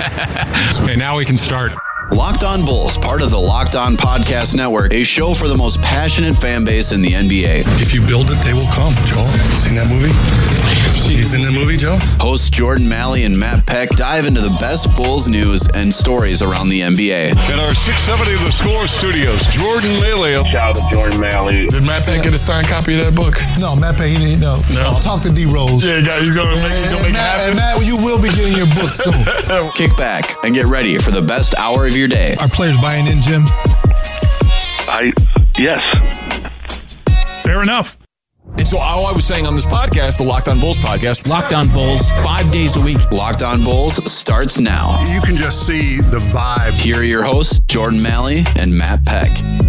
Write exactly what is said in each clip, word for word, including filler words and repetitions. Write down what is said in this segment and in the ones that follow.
Okay, now we can start. Locked On Bulls, part of the Locked On Podcast Network, a show for the most passionate fan base in the N B A. If you build it, they will come. Joel, you seen that movie? He's in the movie, Joe? Hosts Jordan Malley and Matt Peck dive into the best Bulls news and stories around the N B A. In our six seventy The Score studios, Jordan Malley. Shout out to Jordan Malley. Did Matt Peck get a signed copy of that book? No, Matt Peck, he didn't know. No. Talk to D Rose. Yeah, he's going to make, he's gonna make Matt, it happen. Matt, you will be getting your book soon. Kick back and get ready for the best hour of your day. Are players buying in, Jim? I yes. Fair enough. And so all I was saying on this podcast, the Locked On Bulls podcast, Locked On Bulls, five days a week. Locked On Bulls starts now. You can just see the vibe. Here are your hosts, Jordan Malley and Matt Peck.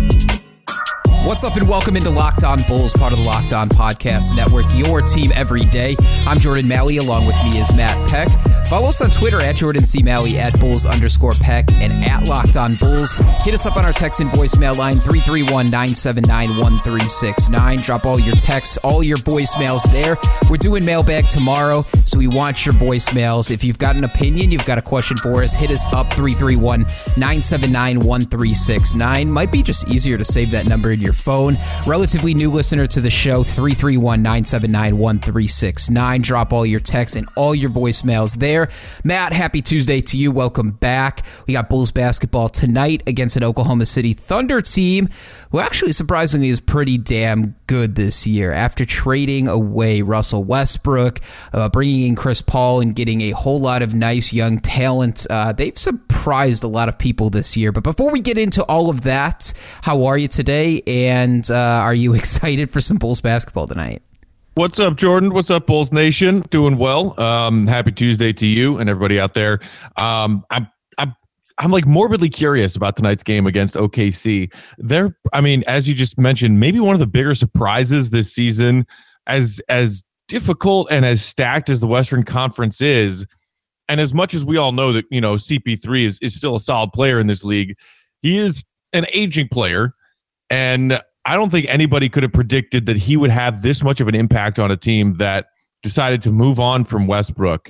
What's up and welcome into Locked On Bulls, part of the Locked On Podcast Network, your team every day. I'm Jordan Malley, along with me is Matt Peck. Follow us on Twitter at Jordan C. Malley, at Bulls underscore Peck, and at Locked On Bulls. Hit us up on our text and voicemail line, three three one, nine seven nine, one three six nine. Drop all your texts, all your voicemails there. We're doing mailbag tomorrow, so we want your voicemails. If you've got an opinion, you've got a question for us, hit us up, three three one, nine seven nine, one three six nine. Might be just easier to save that number in your phone. Relatively new listener to the show, three three one, nine seven nine, one three six nine. Drop all your texts and all your voicemails there. Matt, happy Tuesday to you. Welcome back. We got Bulls basketball tonight against an Oklahoma City Thunder team who actually surprisingly is pretty damn good this year. After trading away Russell Westbrook, uh, bringing in Chris Paul, and getting a whole lot of nice young talent, uh, they've surprised a lot of people this year. But before we get into all of that, how are you today? And uh, are you excited for some Bulls basketball tonight? What's up, Jordan? What's up, Bulls Nation? Doing well. Um, happy Tuesday to you and everybody out there. Um, I'm, I'm, I'm like morbidly curious about tonight's game against O K C. They're, I mean, as you just mentioned, maybe one of the bigger surprises this season. As as difficult and as stacked as the Western Conference is, and as much as we all know that, you know, C P three is is still a solid player in this league, he is an aging player, and I don't think anybody could have predicted that he would have this much of an impact on a team that decided to move on from Westbrook.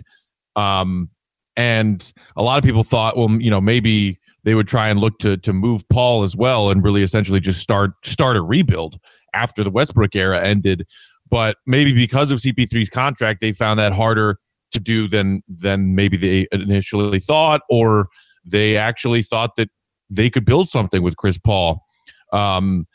Um, and a lot of people thought, well, you know, maybe they would try and look to to move Paul as well and really essentially just start start a rebuild after the Westbrook era ended. But maybe because of C P three's contract, they found that harder to do than than maybe they initially thought, or they actually thought that they could build something with Chris Paul. Um,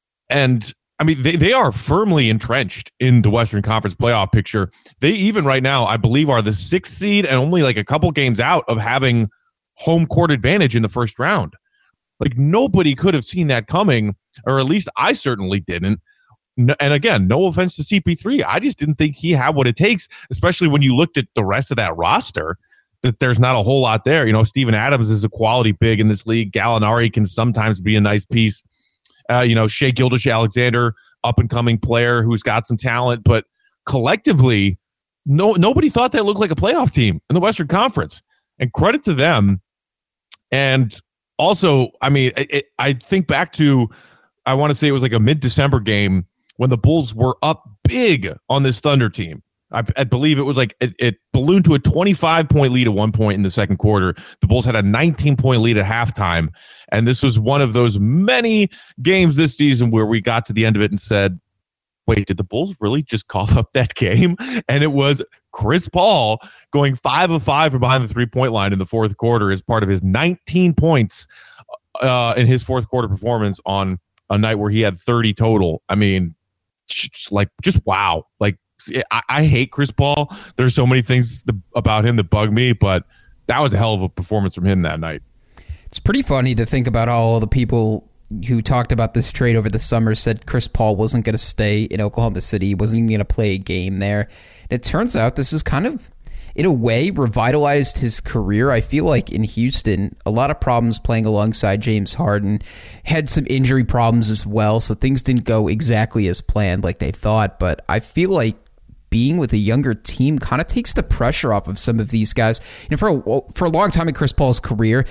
And I mean, they, they are firmly entrenched in the Western Conference playoff picture. They even right now, I believe, are the sixth seed and only like a couple games out of having home court advantage in the first round. Like nobody could have seen that coming, or at least I certainly didn't. No, and again, no offense to C P three. I just didn't think he had what it takes, especially when you looked at the rest of that roster, that there's not a whole lot there. You know, Steven Adams is a quality big in this league. Gallinari can sometimes be a nice piece. Uh, you know, Shai Gilgeous-Alexander, up-and-coming player who's got some talent, but collectively, no nobody thought they looked like a playoff team in the Western Conference. And credit to them. And also, I mean, it, I think back to, I want to say it was like a mid-December game when the Bulls were up big on this Thunder team. I, I believe it was like it, it ballooned to a twenty-five point lead at one point in the second quarter. The Bulls had a nineteen point lead at halftime. And this was one of those many games this season where we got to the end of it and said, wait, did the Bulls really just cough up that game? And it was Chris Paul going five of five from behind the three-point line in the fourth quarter as part of his nineteen points uh, in his fourth quarter performance on a night where he had thirty total. I mean, just like, just wow. Like, I, I hate Chris Paul. There's so many things th- about him that bug me, but that was a hell of a performance from him that night. It's pretty funny to think about all the people who talked about this trade over the summer said Chris Paul wasn't going to stay in Oklahoma City, he wasn't even going to play a game there. And it turns out this is kind of, in a way, revitalized his career. I feel like in Houston, a lot of problems playing alongside James Harden, had some injury problems as well, so things didn't go exactly as planned like they thought. But I feel like being with a younger team kind of takes the pressure off of some of these guys. You know, for a, for a long time in Chris Paul's career,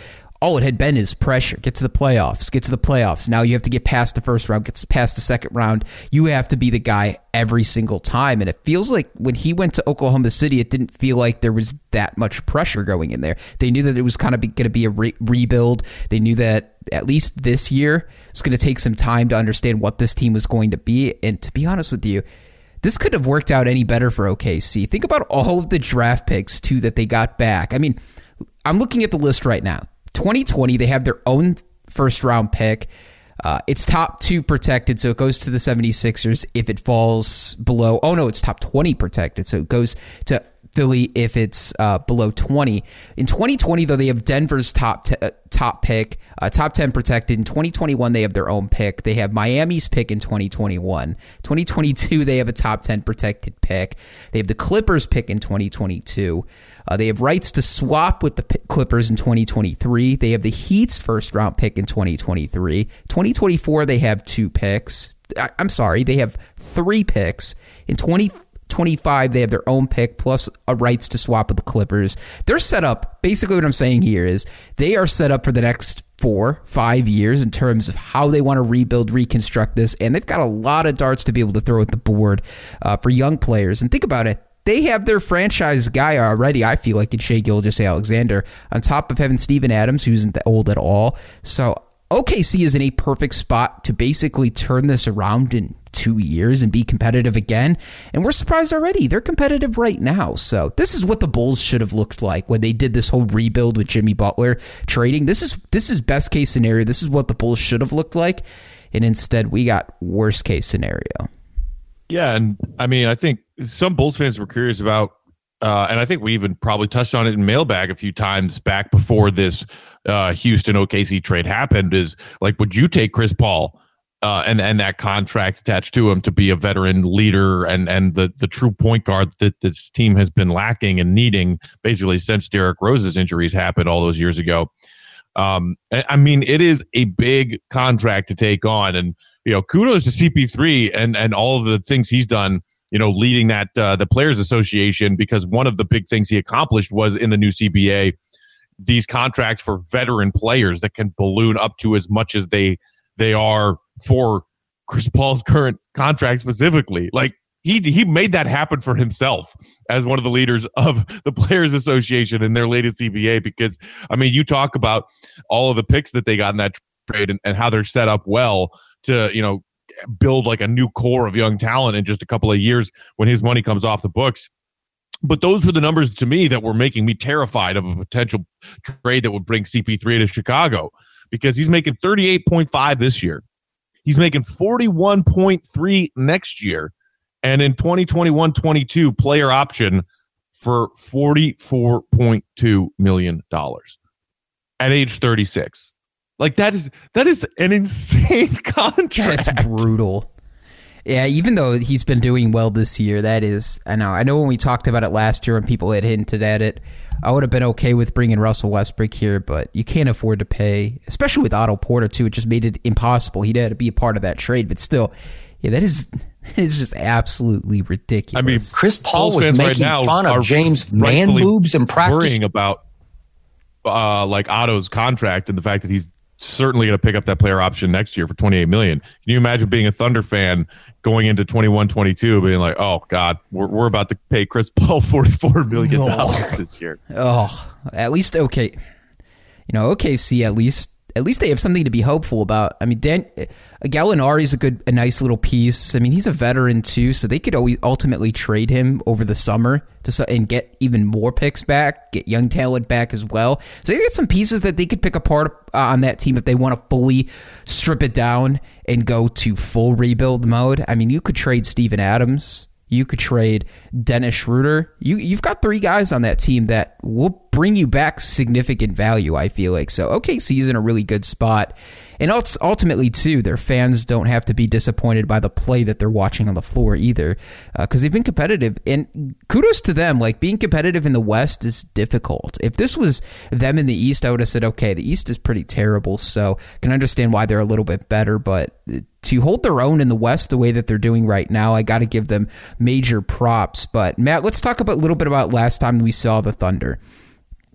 all it had been is pressure. Get to the playoffs. Get to the playoffs. Now you have to get past the first round, get past the second round. You have to be the guy every single time. And it feels like when he went to Oklahoma City, it didn't feel like there was that much pressure going in there. They knew that it was kind of going to be a re- rebuild. They knew that at least this year it's going to take some time to understand what this team was going to be. And to be honest with you, this could have worked out any better for O K C. Think about all of the draft picks, too, that they got back. I mean, I'm looking at the list right now. twenty twenty, they have their own first-round pick. Uh, it's top two protected, so it goes to the seventy-sixers if it falls below. Oh, no, it's top twenty protected, so it goes to Philly if it's uh, below twenty. In twenty twenty, though, they have Denver's top t- uh, top pick, uh, top ten protected. In twenty twenty-one, they have their own pick. They have Miami's pick in twenty twenty-one. twenty twenty-two, they have a top ten protected pick. They have the Clippers pick in twenty twenty-two. Uh, they have rights to swap with the P- Clippers in twenty twenty-three. They have the Heat's first-round pick in twenty twenty-three. twenty twenty-four, they have two picks. I- I'm sorry, they have three picks. In twenty twenty-five, they have their own pick plus a rights to swap with the Clippers. They're set up. Basically, what I'm saying here is they are set up for the next four, five years in terms of how they want to rebuild, reconstruct this, and they've got a lot of darts to be able to throw at the board uh, for young players. And think about it. They have their franchise guy already, I feel like, in Shai Gilgeous-Alexander, on top of having Steven Adams, who isn't old at all. So O K C is in a perfect spot to basically turn this around in two years and be competitive again. And we're surprised already. They're competitive right now. So this is what the Bulls should have looked like when they did this whole rebuild with Jimmy Butler trading. This is this is best case scenario. This is what the Bulls should have looked like. And instead, we got worst case scenario. Yeah, and I mean, I think some Bulls fans were curious about, uh, and I think we even probably touched on it in Mailbag a few times back before this uh, Houston O K C trade happened, is like, would you take Chris Paul uh, and and that contract attached to him to be a veteran leader and and the the true point guard that this team has been lacking and needing basically since Derrick Rose's injuries happened all those years ago? Um, I mean, it is a big contract to take on, and you know, kudos to C P three and and all of the things he's done, you know, leading that uh, the Players Association, because one of the big things he accomplished was in the new C B A, these contracts for veteran players that can balloon up to as much as they they are for Chris Paul's current contract specifically. Like he he made that happen for himself as one of the leaders of the Players Association in their latest C B A, because I mean, you talk about all of the picks that they got in that trade and, and how they're set up well to, you know, build like a new core of young talent in just a couple of years when his money comes off the books. But those were the numbers to me that were making me terrified of a potential trade that would bring C P three to Chicago, because he's making thirty-eight point five this year. He's making forty-one point three next year. And in twenty twenty-one twenty-two, player option for forty-four point two million dollars at age thirty-six. Like that is that is an insane contract. That's brutal. Yeah, even though he's been doing well this year, that is, I know. I know when we talked about it last year and people had hinted at it, I would have been okay with bringing Russell Westbrook here, but you can't afford to pay, especially with Otto Porter too. It just made it impossible. He had to be a part of that trade, but still, yeah, that is that is just absolutely ridiculous. I mean, Chris Paul was making right fun of James man boobs and practice. Worrying about uh, like Otto's contract and the fact that he's certainly going to pick up that player option next year for twenty-eight million dollars. Can you imagine being a Thunder fan going into twenty-one twenty-two being like, oh God, we're we're about to pay Chris Paul forty-four million dollars oh. this year. Oh, at least okay. You know, O K C at least at least they have something to be hopeful about. I mean, Dan Gallinari's a good, a nice little piece. I mean, he's a veteran too, so they could always ultimately trade him over the summer to and get even more picks back, get young talent back as well. So they got some pieces that they could pick apart uh, on that team if they want to fully strip it down and go to full rebuild mode. I mean, you could trade Steven Adams. You could trade Dennis Schroeder. You, you've got three guys on that team that will bring you back significant value, I feel like. So O K C's in a really good spot. And ultimately, too, their fans don't have to be disappointed by the play that they're watching on the floor either, because uh, they've been competitive. And kudos to them. Like, being competitive in the West is difficult. If this was them in the East, I would have said, okay, the East is pretty terrible, so I can understand why they're a little bit better. But to hold their own in the West the way that they're doing right now, I got to give them major props. But, Matt, let's talk about a little bit about last time we saw the Thunder.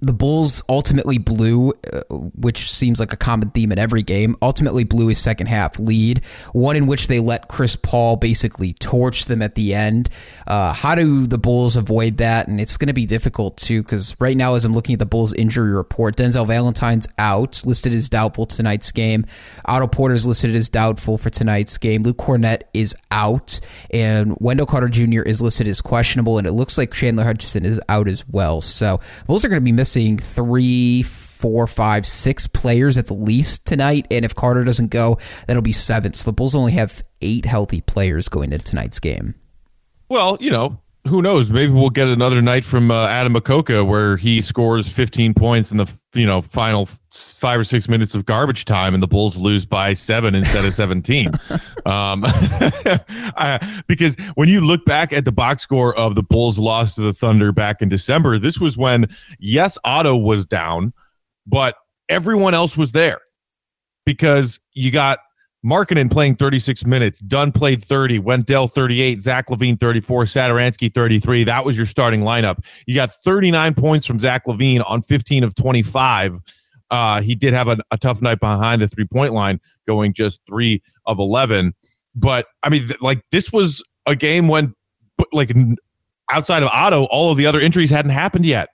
the Bulls ultimately blew, uh, which seems like a common theme in every game, ultimately blew a second half lead, one in which they let Chris Paul basically torch them at the end. Uh, how do the Bulls avoid that? And it's going to be difficult too, because right now as I'm looking at the Bulls injury report, Denzel Valentine's out, listed as doubtful tonight's game. Otto Porter's listed as doubtful for tonight's game. Luke Cornett is out, and Wendell Carter Junior is listed as questionable, and it looks like Chandler Hutchison is out as well. So Bulls are going to be missing three, four, five, six players at the least tonight, and if Carter doesn't go, that'll be seven. So the Bulls only have eight healthy players going into tonight's game. Well, you know, who knows? Maybe we'll get another night from uh, Adam Makoka where he scores fifteen points in the you know final five or six minutes of garbage time, and the Bulls lose by seven instead of seventeen. um, I, because when you look back at the box score of the Bulls' loss to the Thunder back in December, this was when, yes, Otto was down, but everyone else was there because you got Markkanen playing thirty-six minutes, Dunn played thirty, Wendell thirty-eight, Zach LaVine thirty-four, Satoransky thirty-three. That was your starting lineup. You got thirty-nine points from Zach LaVine on fifteen of twenty-five. Uh, he did have a, a tough night behind the three-point line, going just three of eleven. But, I mean, th- like, this was a game when, like, outside of Otto, all of the other injuries hadn't happened yet.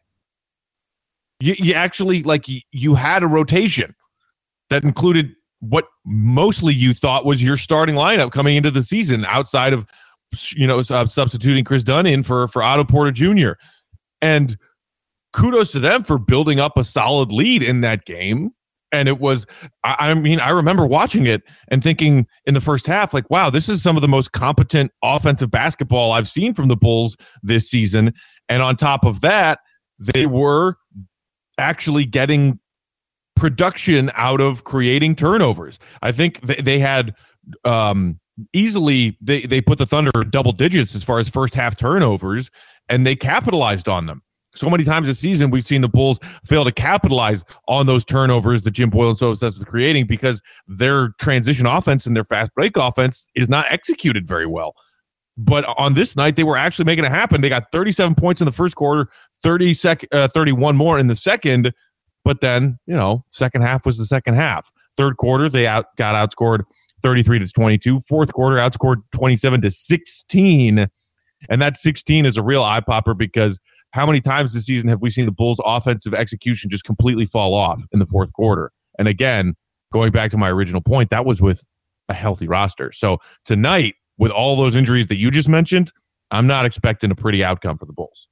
You, you actually, like, you, you had a rotation that included what mostly you thought was your starting lineup coming into the season, outside of, you know, uh, substituting Chris Dunn in for, for Otto Porter Junior And kudos to them for building up a solid lead in that game. And it was, I, I mean, I remember watching it and thinking in the first half, like, wow, this is some of the most competent offensive basketball I've seen from the Bulls this season. And on top of that, they were actually getting production out of creating turnovers. I think they, they had um, easily, they, they put the Thunder double digits as far as first half turnovers, and they capitalized on them. So many times this season, we've seen the Bulls fail to capitalize on those turnovers that Jim Boylen so obsessed with creating because their transition offense and their fast break offense is not executed very well. But on this night, they were actually making it happen. They got thirty-seven points in the first quarter, thirty sec- uh, thirty-one more in the second. But then, you know, second half was the second half. Third quarter, they out got outscored thirty-three to twenty-two. Fourth quarter, outscored twenty-seven to sixteen. And that sixteen is a real eye popper because how many times this season have we seen the Bulls' offensive execution just completely fall off in the fourth quarter? And again, going back to my original point, that was with a healthy roster. So tonight, with all those injuries that you just mentioned, I'm not expecting a pretty outcome for the Bulls.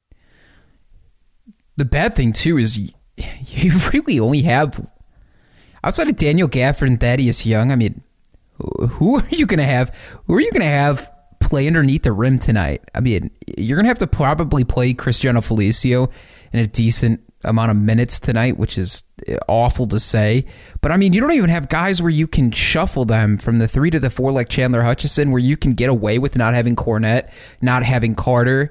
The bad thing, too, is you really only have, outside of Daniel Gafford and Thaddeus Young, I mean, who are you going to have? Who are you going to have play underneath the rim tonight? I mean, you're going to have to probably play Cristiano Felicio in a decent amount of minutes tonight, which is awful to say. But, I mean, you don't even have guys where you can shuffle them from the three to the four like Chandler Hutchison, where you can get away with not having Cornett, not having Carter.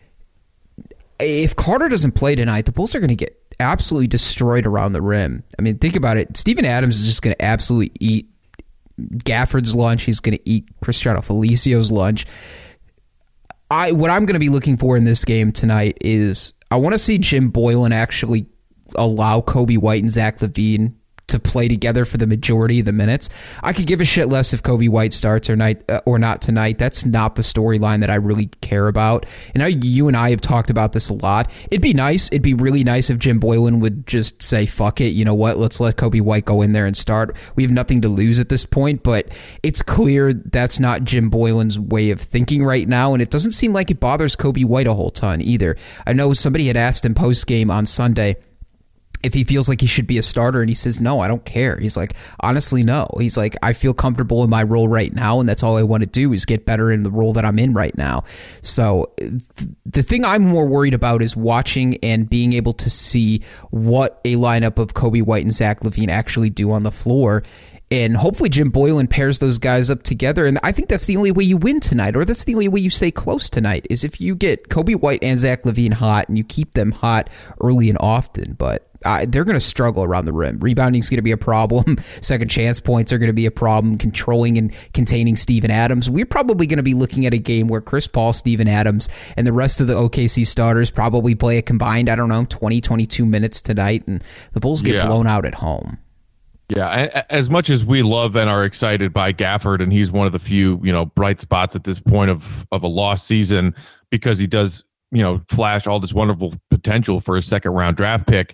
If Carter doesn't play tonight, the Bulls are going to get absolutely destroyed around the rim. I mean, think about it. Steven Adams is just going to absolutely eat Gafford's lunch. He's going to eat Cristiano Felicio's lunch. I what I'm going to be looking for in this game tonight is I want to see Jim Boylen actually allow Coby White and Zach LaVine to play together for the majority of the minutes. I could give a shit less if Coby White starts or night uh, or not tonight. That's not the storyline that I really care about. And I, you and I have talked about this a lot. It'd be nice. It'd be really nice if Jim Boylen would just say, fuck it. You know what? Let's let Coby White go in there and start. We have nothing to lose at this point, but it's clear that's not Jim Boylen's way of thinking right now. And it doesn't seem like it bothers Coby White a whole ton either. I know somebody had asked him post game on Sunday if he feels like he should be a starter, and he says, no, I don't care. He's like, honestly, no. He's like, I feel comfortable in my role right now, and that's all I want to do is get better in the role that I'm in right now. So th- the thing I'm more worried about is watching and being able to see what a lineup of Coby White and Zach LaVine actually do on the floor. And hopefully Jim Boylen pairs those guys up together. And I think that's the only way you win tonight, or that's the only way you stay close tonight, is if you get Coby White and Zach LaVine hot and you keep them hot early and often. But uh, they're going to struggle around the rim. Rebounding is going to be a problem. Second chance points are going to be a problem. Controlling and containing Steven Adams. We're probably going to be looking at a game where Chris Paul, Steven Adams, and the rest of the O K C starters probably play a combined, I don't know, twenty, twenty-two minutes tonight, and the Bulls get yeah. blown out at home. Yeah, as much as we love and are excited by Gafford, and he's one of the few, you know, bright spots at this point of of a lost season because he does, you know, flash all this wonderful potential for a second round draft pick.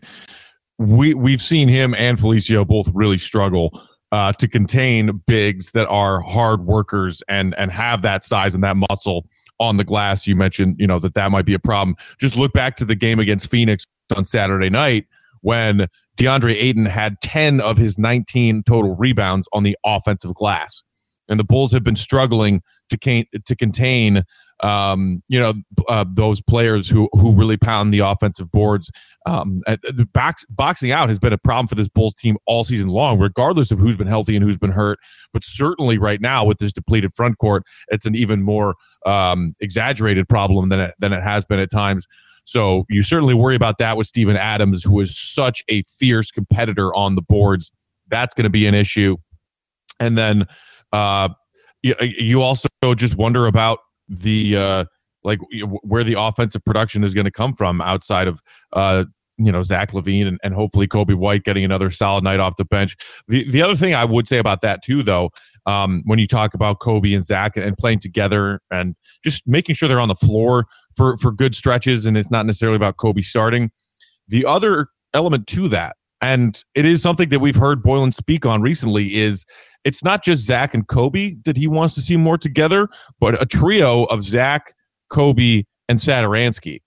We we've seen him and Felicio both really struggle uh, to contain bigs that are hard workers and and have that size and that muscle on the glass. You mentioned, you know, that that might be a problem. Just look back to the game against Phoenix on Saturday night when DeAndre Ayton had ten of his nineteen total rebounds on the offensive glass. And the Bulls have been struggling to can, to contain, um, you know, uh, those players who who really pound the offensive boards. Um, the box, boxing out has been a problem for this Bulls team all season long, regardless of who's been healthy and who's been hurt. But certainly right now with this depleted front court, it's an even more um, exaggerated problem than it, than it has been at times. So you certainly worry about that with Steven Adams, who is such a fierce competitor on the boards. That's going to be an issue. And then uh, you, you also just wonder about the uh, like where the offensive production is going to come from outside of uh, you know Zach LaVine and, and hopefully Kobe White getting another solid night off the bench. The the other thing I would say about that too, though, um, when you talk about Kobe and Zach and playing together and just making sure they're on the floor for, for good stretches, and it's not necessarily about Kobe starting. The other element to that, and it is something that we've heard Boylen speak on recently, is it's not just Zach and Kobe that he wants to see more together, but a trio of Zach, Kobe, and Satoransky.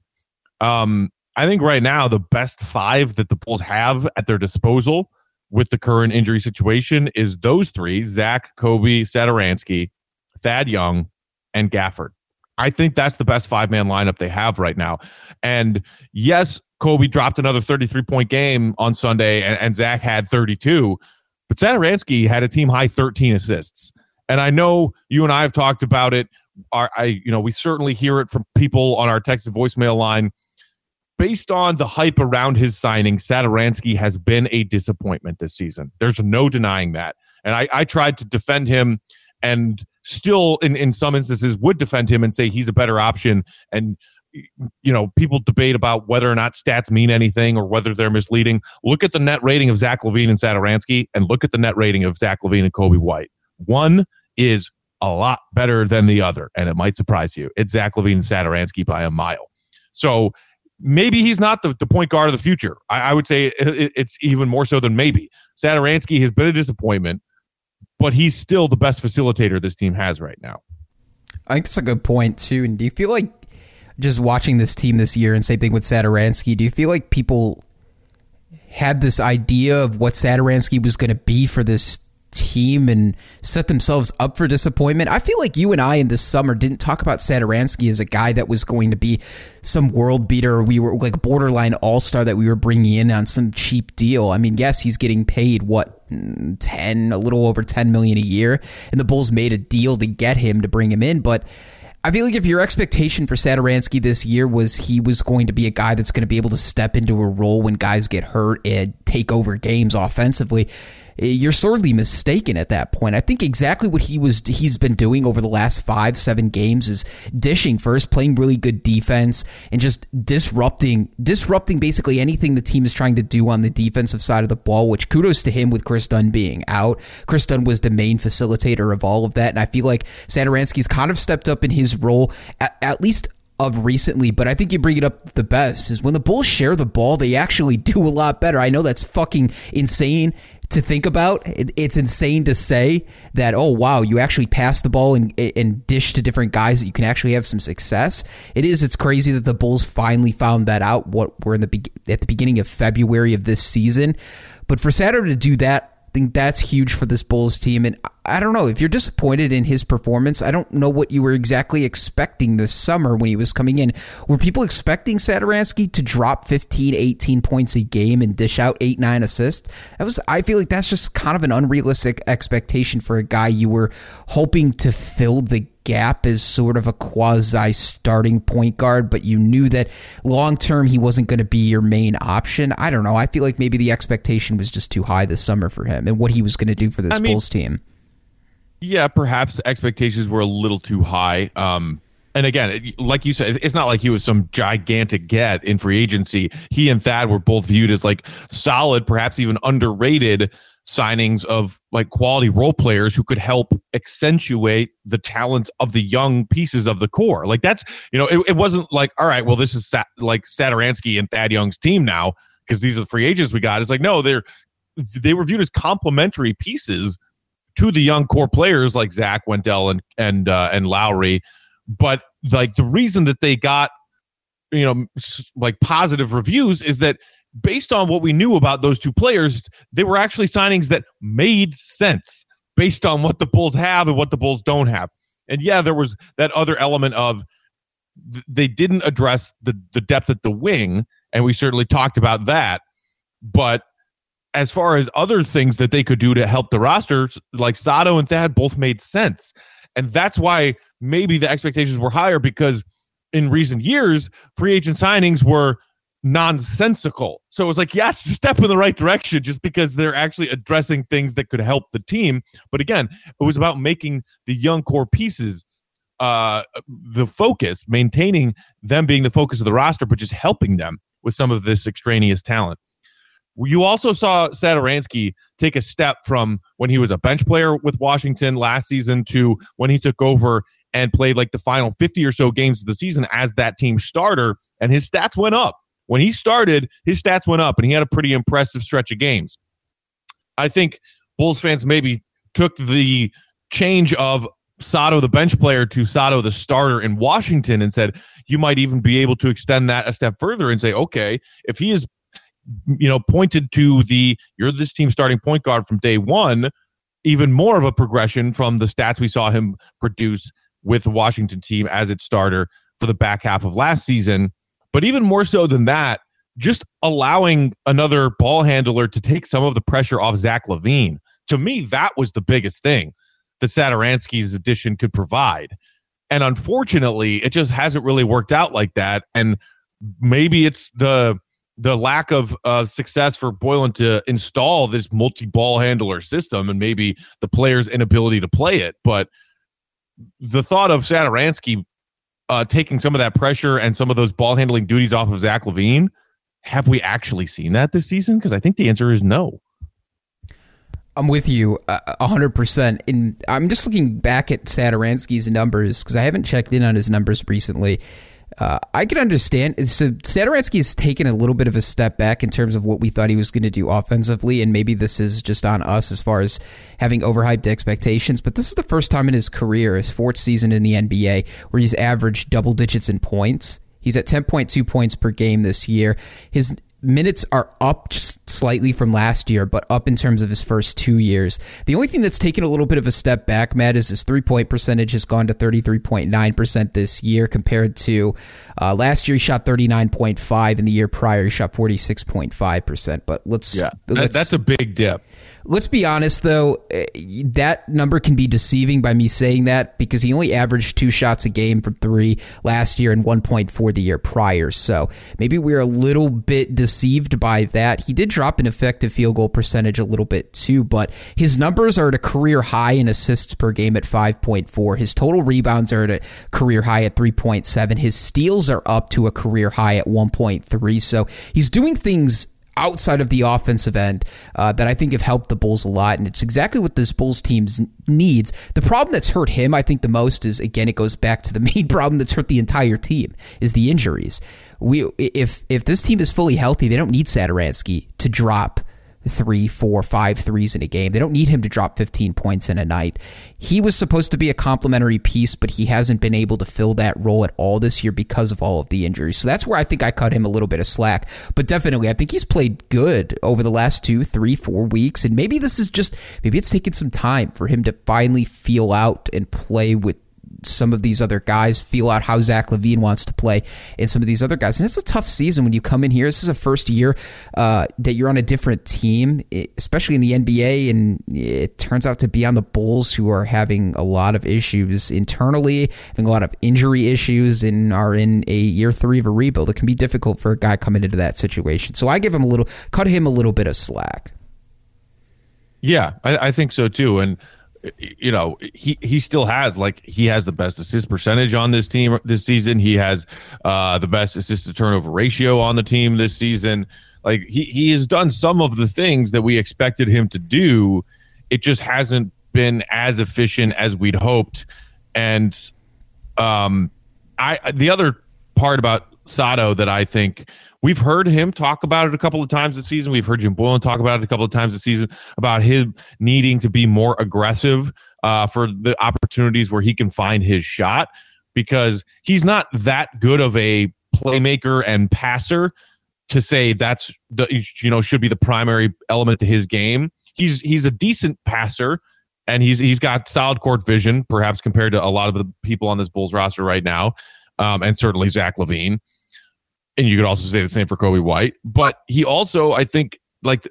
Um, I think right now the best five that the Bulls have at their disposal with the current injury situation is those three, Zach, Kobe, Satoransky, Thad Young, and Gafford. I think that's the best five-man lineup they have right now. And yes, Kobe dropped another thirty-three point game on Sunday, and, and Zach had thirty-two, but Satoransky had a team-high thirteen assists. And I know you and I have talked about it. Our, I, you know, we certainly hear it from people on our text and voicemail line. Based on the hype around his signing, Satoransky has been a disappointment this season. There's no denying that. And I, I tried to defend him and still in, in some instances would defend him and say he's a better option. And, you know, people debate about whether or not stats mean anything or whether they're misleading. Look at the net rating of Zach LaVine and Satoransky and look at the net rating of Zach LaVine and Kobe White. One is a lot better than the other, and it might surprise you. It's Zach LaVine and Satoransky by a mile. So maybe he's not the, the point guard of the future. I, I would say it, it's even more so than maybe. Satoransky has been a disappointment, but he's still the best facilitator this team has right now. I think that's a good point, too. And do you feel like just watching this team this year, and same thing with Satoransky, do you feel like people had this idea of what Satoransky was going to be for this team and set themselves up for disappointment? I feel like you and I in this summer didn't talk about Satoransky as a guy that was going to be some world beater. We were like a borderline all-star that we were bringing in on some cheap deal. I mean, yes, he's getting paid, what, ten, a little over ten million a year, and the Bulls made a deal to get him, to bring him in, but I feel like if your expectation for Satoransky this year was he was going to be a guy that's going to be able to step into a role when guys get hurt and take over games offensively, you're sorely mistaken at that point. I think exactly what he was he's been doing over the last five, seven games is dishing first, playing really good defense, and just disrupting disrupting basically anything the team is trying to do on the defensive side of the ball, which kudos to him with Chris Dunn being out. Chris Dunn was the main facilitator of all of that, and I feel like Satoransky's kind of stepped up in his role, at, at least of recently, but I think you bring it up the best, is when the Bulls share the ball, they actually do a lot better. I know that's fucking insane to think about. It, it's insane to say that, oh, wow, you actually pass the ball and, and dish to different guys that you can actually have some success. It is. It's crazy that the Bulls finally found that out. What we're in the at the beginning of February of this season. But for Saturday to do that, I think that's huge for this Bulls team. And I don't know. If you're disappointed in his performance, I don't know what you were exactly expecting this summer when he was coming in. Were people expecting Satoransky to drop fifteen, eighteen points a game and dish out eight, nine assists? That was, I feel like that's just kind of an unrealistic expectation for a guy you were hoping to fill the gap as sort of a quasi starting point guard, but you knew that long term he wasn't going to be your main option. I don't know. I feel like maybe the expectation was just too high this summer for him and what he was going to do for this I mean, Bulls team. Yeah, perhaps expectations were a little too high. Um, and again, like you said, it's not like he was some gigantic get in free agency. He and Thad were both viewed as like solid, perhaps even underrated signings of like quality role players who could help accentuate the talents of the young pieces of the core. Like that's, you know, it, it wasn't like, all right, well, this is Sat- like Satoransky and Thad Young's team now because these are the free agents we got. It's like, no, they're, they were viewed as complementary pieces to the young core players like Zach, Wendell, and, and, uh, and Lowry. But like the reason that they got, you know, like positive reviews is that based on what we knew about those two players, they were actually signings that made sense based on what the Bulls have and what the Bulls don't have. And yeah, there was that other element of th- they didn't address the, the depth at the wing, and we certainly talked about that. But as far as other things that they could do to help the rosters, like Sato and Thad both made sense. And that's why maybe the expectations were higher, because in recent years, free agent signings were nonsensical. So it was like, yeah, it's a step in the right direction just because they're actually addressing things that could help the team. But again, it was about making the young core pieces uh, the focus, maintaining them being the focus of the roster, but just helping them with some of this extraneous talent. You also saw Satoransky take a step from when he was a bench player with Washington last season to when he took over and played like the final fifty or so games of the season as that team starter, and his stats went up. When he started, his stats went up, and he had a pretty impressive stretch of games. I think Bulls fans maybe took the change of Sato, the bench player, to Sato, the starter in Washington, and said, you might even be able to extend that a step further and say, okay, if he is, you know, pointed to the, you're this team starting point guard from day one, even more of a progression from the stats we saw him produce with the Washington team as its starter for the back half of last season. But even more so than that, just allowing another ball handler to take some of the pressure off Zach LaVine. To me, that was the biggest thing that Satoransky's addition could provide. And unfortunately, it just hasn't really worked out like that. And maybe it's the the lack of uh, success for Boylen to install this multi-ball handler system, and maybe the player's inability to play it. But the thought of Satoransky Uh, taking some of that pressure and some of those ball handling duties off of Zach LaVine, have we actually seen that this season? Because I think the answer is no. I'm with you uh, one hundred percent. And I'm just looking back at Satoransky's numbers because I haven't checked in on his numbers recently. Uh, I can understand. So Satoransky has taken a little bit of a step back in terms of what we thought he was going to do offensively, and maybe this is just on us as far as having overhyped expectations, but this is the first time in his career, his fourth season in the N B A, where he's averaged double digits in points. He's at ten point two points per game this year. His minutes are up just slightly from last year, but up in terms of his first two years. The only thing that's taken a little bit of a step back, Matt, is his three-point percentage has gone to thirty-three point nine percent this year compared to uh, last year he shot thirty-nine point five, and the year prior he shot forty-six point five percent. But let's... Yeah, let's, that's a big dip. Let's be honest, though, that number can be deceiving by me saying that because he only averaged two shots a game from three last year and one point four the year prior. So maybe we're a little bit deceived by that. He did drop an effective field goal percentage a little bit too, but his numbers are at a career high in assists per game at five point four. His total rebounds are at a career high at three point seven. His steals are up to a career high at one point three. So he's doing things outside of the offensive end uh, that I think have helped the Bulls a lot, and it's exactly what this Bulls team needs. The problem that's hurt him, I think, the most is, again, it goes back to the main problem that's hurt the entire team, is the injuries. We if if this team is fully healthy, they don't need Satoransky to drop three, four, five threes in a game. They don't need him to drop fifteen points in a night. He was supposed to be a complementary piece, but he hasn't been able to fill that role at all this year because of all of the injuries. So that's where I think I cut him a little bit of slack. But definitely, I think he's played good over the last two, three, four weeks. And maybe this is just, maybe it's taken some time for him to finally feel out and play with some of these other guys, feel out how Zach LaVine wants to play and some of these other guys. And it's a tough season when you come in here. This is a first year uh, that you're on a different team, especially in the N B A, and it turns out to be on the Bulls, who are having a lot of issues internally, having a lot of injury issues, and are in a year three of a rebuild. It can be difficult for a guy coming into that situation. So I give him a little, cut him a little bit of slack. Yeah, I, I think so too. And you know, he, he still has, like, he has the best assist percentage on this team this season. He has uh, the best assist to turnover ratio on the team this season. Like, he, he has done some of the things that we expected him to do. It just hasn't been as efficient as we'd hoped. And um, I the other part about Sato that I think we've heard him talk about it a couple of times this season. We've heard Jim Boylen talk about it a couple of times this season about him needing to be more aggressive uh, for the opportunities where he can find his shot, because he's not that good of a playmaker and passer to say that's the, you know, should be the primary element to his game. He's he's a decent passer, and he's he's got solid court vision, perhaps compared to a lot of the people on this Bulls roster right now, um, and certainly Zach LaVine. And you could also say the same for Coby White. But he also, I think, like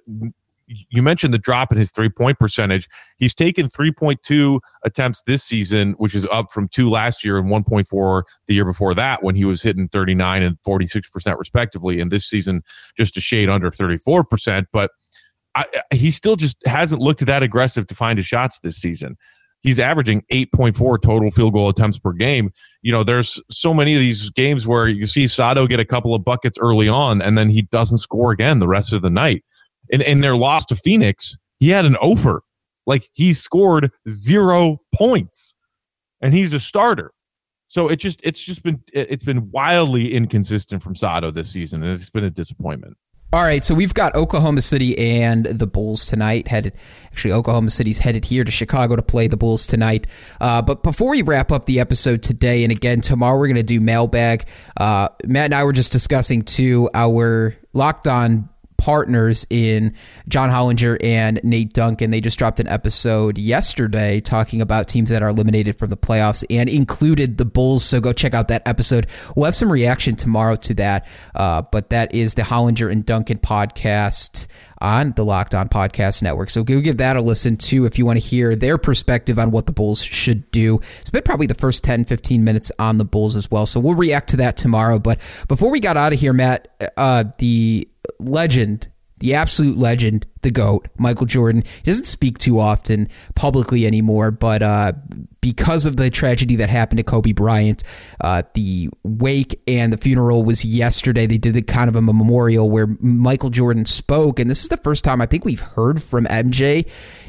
you mentioned, the drop in his three-point percentage. He's taken three point two attempts this season, which is up from two last year and one point four the year before that, when he was hitting thirty-nine and forty-six percent respectively. And this season, just a shade under thirty-four percent. But I, he still just hasn't looked that aggressive to find his shots this season. He's averaging eight point four total field goal attempts per game. You know, there's so many of these games where you see Sato get a couple of buckets early on, and then he doesn't score again the rest of the night. In, in their loss to Phoenix, he had an over. Like, he scored zero points, and he's a starter. So it just it's just been it's been wildly inconsistent from Sato this season, and it's been a disappointment. All right, so we've got Oklahoma City and the Bulls tonight. Headed, actually, Oklahoma City's headed here to Chicago to play the Bulls tonight. Uh, but before we wrap up the episode today, and again, tomorrow we're going to do mailbag. Uh, Matt and I were just discussing, too, our Locked On partners in John Hollinger and Nate Duncan. They just dropped an episode yesterday talking about teams that are eliminated from the playoffs and included the Bulls, so go check out that episode. We'll have some reaction tomorrow to that, uh, but that is the Hollinger and Duncan podcast on the Locked On Podcast Network. So go give that a listen too if you want to hear their perspective on what the Bulls should do. It's been probably the first ten, fifteen minutes on the Bulls as well, so we'll react to that tomorrow. But before we got out of here, Matt, uh, the legend, the absolute legend, the GOAT, Michael Jordan. He doesn't speak too often publicly anymore, but uh, because of the tragedy that happened to Kobe Bryant, uh, the wake and the funeral was yesterday. They did a kind of a memorial where Michael Jordan spoke, and this is the first time I think we've heard from M J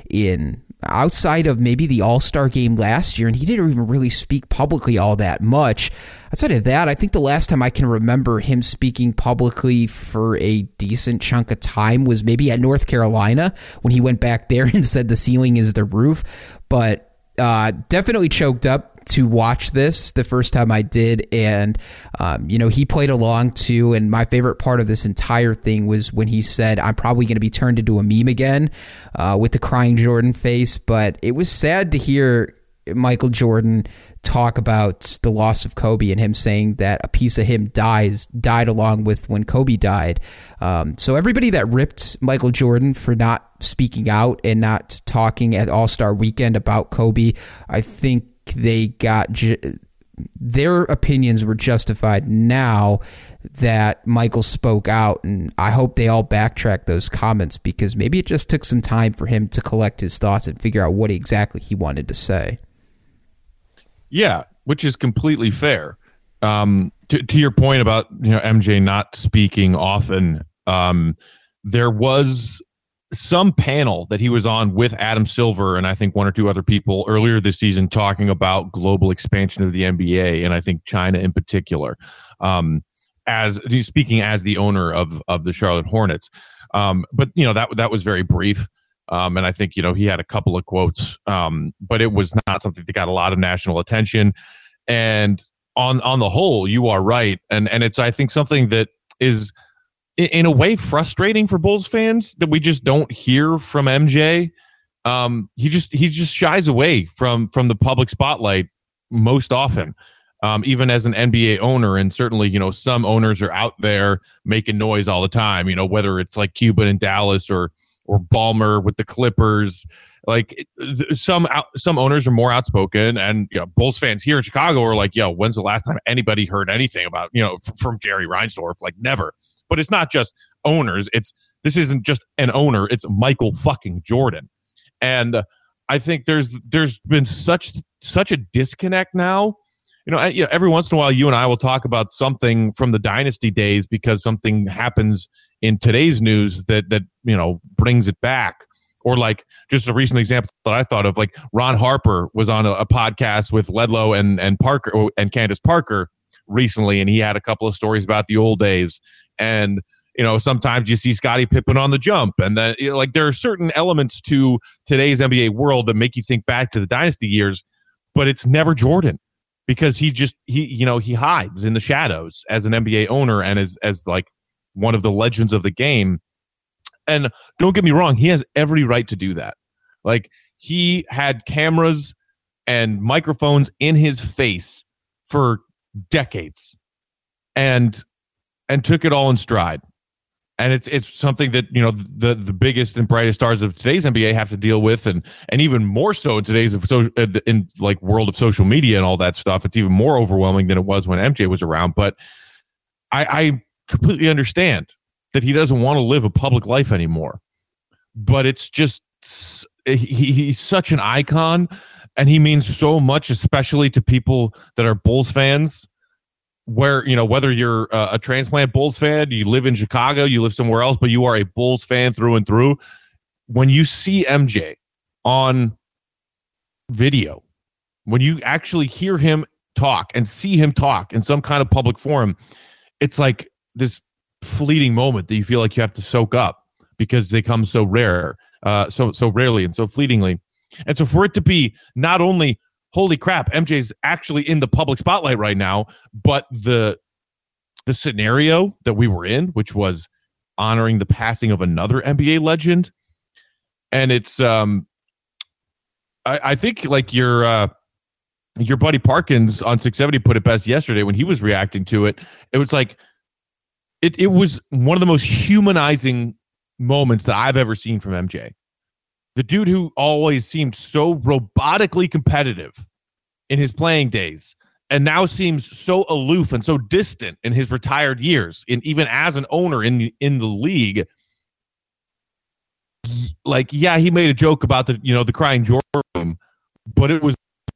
in outside of maybe the All-Star game last year, and he didn't even really speak publicly all that much. Outside of that, I think the last time I can remember him speaking publicly for a decent chunk of time was maybe at North Carolina when he went back there and said the ceiling is the roof. But uh, definitely choked up to watch this the first time I did, and um, you know, he played along too. And my favorite part of this entire thing was when he said, "I'm probably going to be turned into a meme again," uh, with the crying Jordan face. But it was sad to hear Michael Jordan talk about the loss of Kobe and him saying that a piece of him dies died along with when Kobe died. Um, so everybody that ripped Michael Jordan for not speaking out and not talking at All-Star Weekend about Kobe, I think they got ju- their opinions were justified now that Michael spoke out, and I hope they all backtrack those comments, because maybe it just took some time for him to collect his thoughts and figure out what exactly he wanted to say. Yeah, which is completely fair. Um, to, to your point about, you know, M J not speaking often, um, there was some panel that he was on with Adam Silver and I think one or two other people earlier this season talking about global expansion of the N B A, and I think China in particular, um, as speaking as the owner of, of the Charlotte Hornets. Um, but you know that that was very brief. Um, and I think, you know, he had a couple of quotes, um, but it was not something that got a lot of national attention. And on on the whole, you are right. And and it's, I think, something that is in a way frustrating for Bulls fans that we just don't hear from M J. Um, he just he just shies away from from the public spotlight most often, um, even as an N B A owner. And certainly, you know, some owners are out there making noise all the time, you know, whether it's like Cuban in Dallas or or Ballmer with the Clippers. Like some some owners are more outspoken, and you know, Bulls fans here in Chicago are like, yo, when's the last time anybody heard anything about, you know, f- from Jerry Reinsdorf? Like, never. But it's not just owners. It's this isn't just an owner. It's Michael fucking Jordan. And uh, I think there's there's been such such a disconnect now. You know, I, you know, every once in a while, you and I will talk about something from the dynasty days because something happens in today's news that that you know brings it back. Or like just a recent example that I thought of, like Ron Harper was on a, a podcast with Ledlow and and Parker and Candace Parker recently, and he had a couple of stories about the old days. And you know, sometimes you see Scottie Pippen on the jump, and then you know, like there are certain elements to today's N B A world that make you think back to the dynasty years, but it's never Jordan. Because he just he you know he hides in the shadows as an N B A owner and as as like one of the legends of the game. And don't get me wrong, he has every right to do that. Like he had cameras and microphones in his face for decades, and and took it all in stride. And it's it's something that, you know, the the biggest and brightest stars of today's N B A have to deal with, and and even more so in today's of so in like world of social media and all that stuff. It's even more overwhelming than it was when M J was around. But I, I completely understand that he doesn't want to live a public life anymore. But it's just he, he's such an icon, and he means so much, especially to people that are Bulls fans. Where, you know, whether you're a, a transplant Bulls fan, you live in Chicago, you live somewhere else, but you are a Bulls fan through and through. When you see M J on video, when you actually hear him talk and see him talk in some kind of public forum, it's like this fleeting moment that you feel like you have to soak up because they come so rare, uh, so so rarely and so fleetingly. And so for it to be not only holy crap, M J's actually in the public spotlight right now, but the the scenario that we were in, which was honoring the passing of another N B A legend, and it's um, I, I think like your uh, your buddy Parkins on six seventy put it best yesterday when he was reacting to it. It was like it it was one of the most humanizing moments that I've ever seen from M J. The dude who always seemed so robotically competitive in his playing days and now seems so aloof and so distant in his retired years, and even as an owner in the in the league. Like, yeah, he made a joke about the, you know, the crying Jordan, but it was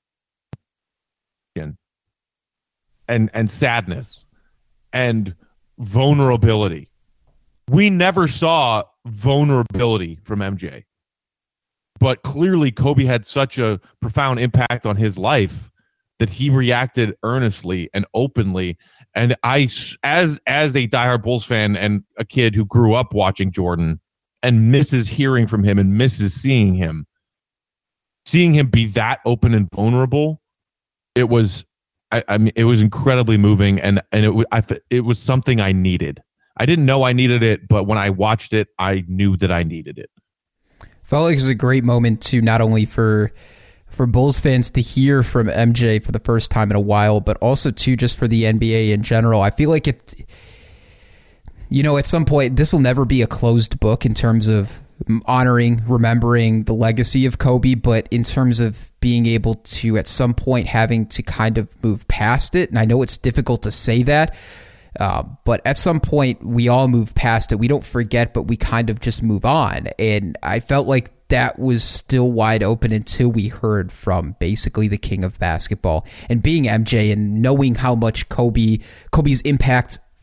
and and sadness and vulnerability. We never saw vulnerability from M J. But clearly, Kobe had such a profound impact on his life that he reacted earnestly and openly. And I, as as a diehard Bulls fan and a kid who grew up watching Jordan and misses hearing from him and misses seeing him, seeing him be that open and vulnerable, it was, I, I mean, it was incredibly moving, and and it I, it was something I needed. I didn't know I needed it, but when I watched it, I knew that I needed it. Felt like it was a great moment to not only for for Bulls fans to hear from M J for the first time in a while, but also too just for the N B A in general. I feel like it, you know, at some point this will never be a closed book in terms of honoring, remembering the legacy of Kobe, but in terms of being able to at some point having to kind of move past it. And I know it's difficult to say that. Uh, but at some point, we all move past it. We don't forget, but we kind of just move on. And I felt like that was still wide open until we heard from basically the king of basketball. And being M J and knowing how much Kobe, Kobe's impact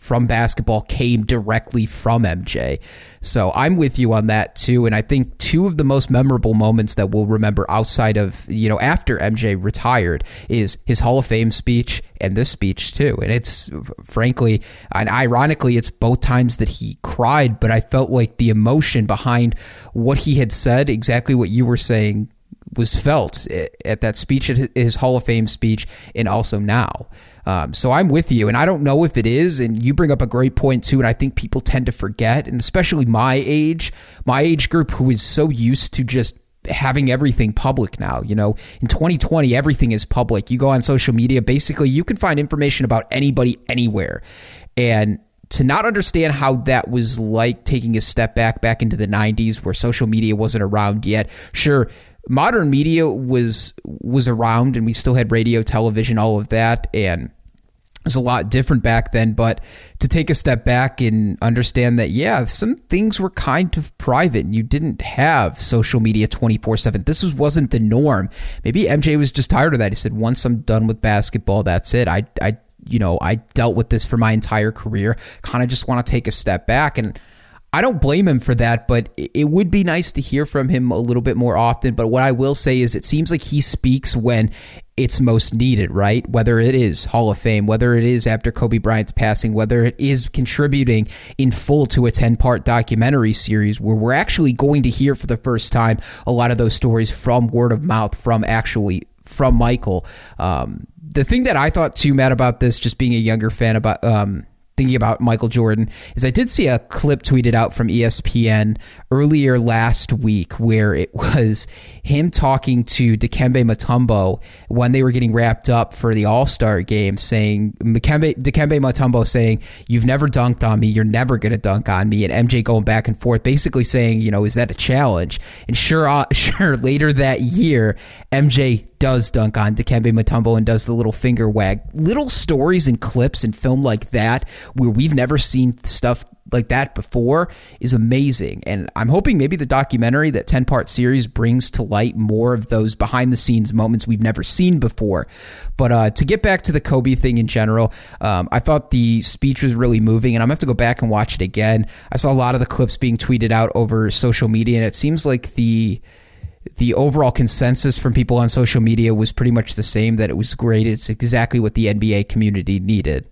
from basketball came directly from M J. So I'm with you on that too. And I think two of the most memorable moments that we'll remember outside of, you know, after M J retired is his Hall of Fame speech and this speech too. And it's frankly, and ironically, it's both times that he cried, but I felt like the emotion behind what he had said, exactly what you were saying, was felt at that speech, at his Hall of Fame speech, and also now. Um, so I'm with you, and I don't know if it is, and you bring up a great point too, and I think people tend to forget, and especially my age, my age group who is so used to just having everything public now. You know, in twenty twenty, everything is public. You go on social media, basically you can find information about anybody anywhere. And to not understand how that was like taking a step back, back into the nineties where social media wasn't around yet. Sure, modern media was was around and we still had radio, television, all of that, and it was a lot different back then. But to take a step back and understand that, yeah, some things were kind of private and you didn't have social media twenty-four seven. This was, wasn't the norm. Maybe M J was just tired of that. He said, once I'm done with basketball, that's it. I, I you know, I dealt with this for my entire career. Kind of just want to take a step back. And I don't blame him for that, but it would be nice to hear from him a little bit more often. But what I will say is it seems like he speaks when it's most needed, right? Whether it is Hall of Fame, whether it is after Kobe Bryant's passing, whether it is contributing in full to a ten-part documentary series where we're actually going to hear for the first time a lot of those stories from word of mouth, from actually from Michael. Um, the thing that I thought too, Matt, about this, just being a younger fan about um, thinking about Michael Jordan, is I did see a clip tweeted out from E S P N earlier last week where it was him talking to Dikembe Mutombo when they were getting wrapped up for the All-Star game, saying, Dikembe, Dikembe Mutombo saying, "You've never dunked on me, you're never going to dunk on me," and M J going back and forth, basically saying, you know, is that a challenge? And sure, uh, sure, later that year, M J does dunk on Dikembe Mutombo and does the little finger wag. Little stories and clips and film like that where we've never seen stuff like that before is amazing. And I'm hoping maybe the documentary, that ten-part series, brings to light more of those behind-the-scenes moments we've never seen before. But uh, to get back to the Kobe thing in general, um, I thought the speech was really moving, and I'm going to have to go back and watch it again. I saw a lot of the clips being tweeted out over social media, and it seems like the the overall consensus from people on social media was pretty much the same, that it was great. It's exactly what the N B A community needed.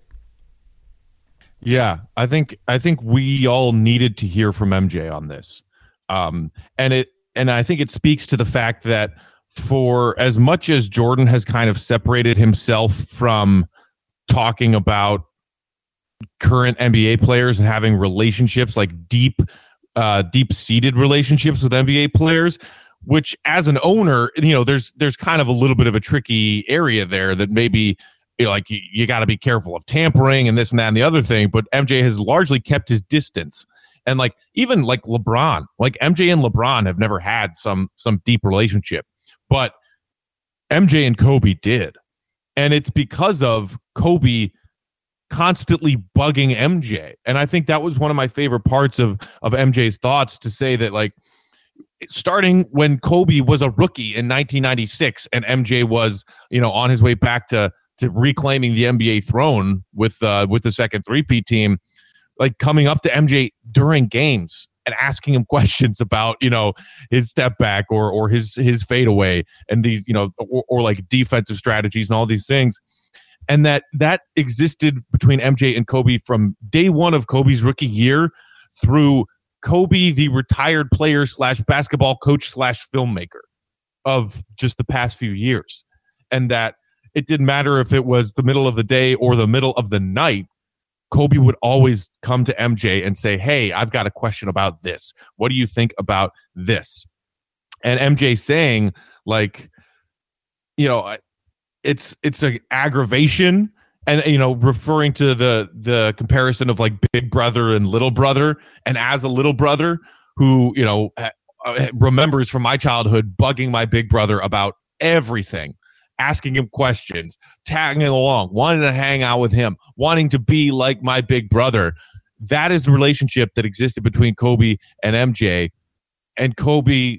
Yeah, I think I think we all needed to hear from M J on this. Um, and it and I think it speaks to the fact that for as much as Jordan has kind of separated himself from talking about current N B A players and having relationships, like deep, uh, deep-seated relationships with N B A players, which as an owner, you know, there's there's kind of a little bit of a tricky area there that maybe, you know, like you, you got to be careful of tampering and this and that and the other thing. But M J has largely kept his distance. And like even like LeBron, like M J and LeBron have never had some some deep relationship, but M J and Kobe did. And it's because of Kobe constantly bugging M J. And I think that was one of my favorite parts of of M J's thoughts, to say that, like, starting when Kobe was a rookie in nineteen ninety-six and M J was, you know, on his way back to to reclaiming the N B A throne with uh, with the second three-peat team, like coming up to M J during games and asking him questions about, you know, his step back or or his his fadeaway and these, you know, or, or like defensive strategies and all these things. And that that existed between M J and Kobe from day one of Kobe's rookie year through Kobe, the retired player slash basketball coach slash filmmaker of just the past few years. And that it didn't matter if it was the middle of the day or the middle of the night, Kobe would always come to M J and say, "Hey, I've got a question about this. What do you think about this?" And M J saying, like, you know, it's it's an aggravation. And, you know, referring to the the comparison of like big brother and little brother, and as a little brother who, you know, remembers from my childhood bugging my big brother about everything, asking him questions, tagging along, wanting to hang out with him, wanting to be like my big brother. That is the relationship that existed between Kobe and M J. And Kobe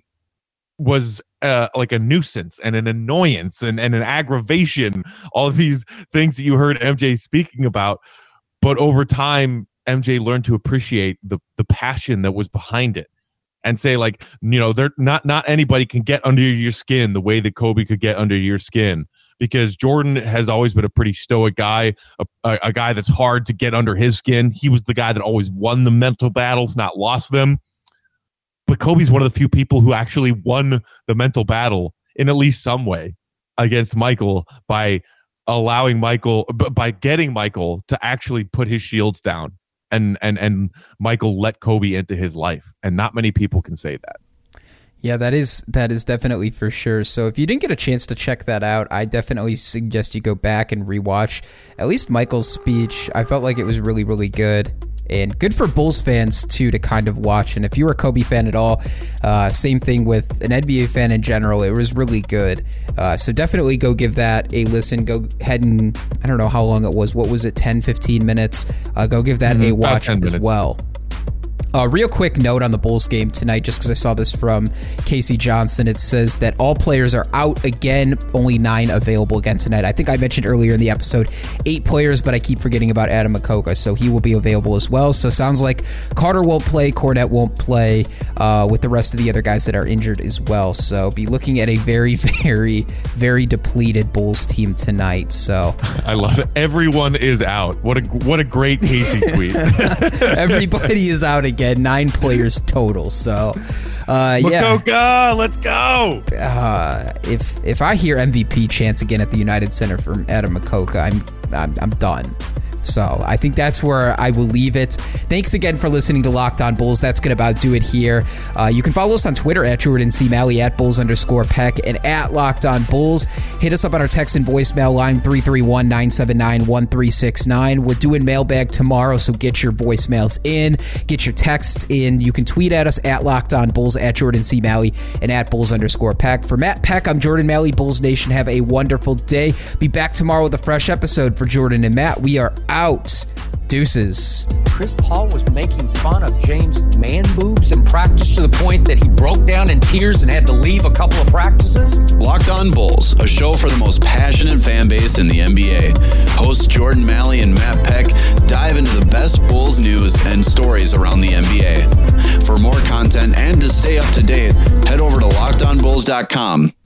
was uh, like a nuisance and an annoyance and, and an aggravation, all of these things that you heard M J speaking about. but over time, M J learned to appreciate the the passion that was behind it, and say like, you know, they're not not anybody can get under your skin the way that Kobe could get under your skin, because Jordan has always been a pretty stoic guy, a, a, a guy that's hard to get under his skin. He was the guy that always won the mental battles, not lost them. But Kobe's one of the few people who actually won the mental battle in at least some way against Michael by allowing Michael, by getting Michael to actually put his shields down, and and and Michael let Kobe into his life. And not many people can say that. Yeah, that is that is definitely for sure. So if you didn't get a chance to check that out, I definitely suggest you go back and rewatch at least Michael's speech. I felt like it was really, really good. And good for Bulls fans, too, to kind of watch. And if you were a Kobe fan at all, uh, same thing with an N B A fan in general. It was really good. Uh, so definitely go give that a listen. Go ahead and, I don't know how long it was. What was it, ten, fifteen minutes? Uh, go give that mm-hmm. a watch as minutes. well. Uh, real quick note on the Bulls game tonight, just because I saw this from Casey Johnson. It says that all players are out again, only nine available again tonight. I think I mentioned earlier in the episode eight players, but I keep forgetting about Adam Makoka, so he will be available as well. So sounds like Carter won't play, Kornet won't play, uh, with the rest of the other guys that are injured as well. So be looking at a very, very, very depleted Bulls team tonight. So I love it. Everyone is out. What a what a great Casey tweet. Everybody is out again. Nine players total. So, uh, yeah. Makoka, let's go. Uh, if if I hear M V P chants again at the United Center from Adam Makoka, I'm I'm, I'm done. So I think that's where I will leave it. Thanks again for listening to Locked On Bulls. That's going to about do it here. Uh, you can follow us on Twitter at Jordan C. Malley, at Bulls underscore Peck, and at Locked On Bulls. Hit us up on our text and voicemail line three three one, nine seven nine, one three six nine. We're doing mailbag tomorrow, so get your voicemails in. Get your text in. You can tweet at us at Locked On Bulls, at Jordan C. Malley, and at Bulls underscore Peck. For Matt Peck, I'm Jordan Malley. Bulls Nation, have a wonderful day. Be back tomorrow with a fresh episode for Jordan and Matt. We are out. Deuces. Chris Paul was making fun of James' man boobs in practice to the point that he broke down in tears and had to leave a couple of practices. Locked On Bulls, a show for the most passionate fan base in the N B A. Hosts Jordan Malley and Matt Peck dive into the best Bulls news and stories around the N B A. For more content and to stay up to date, head over to locked on bulls dot com.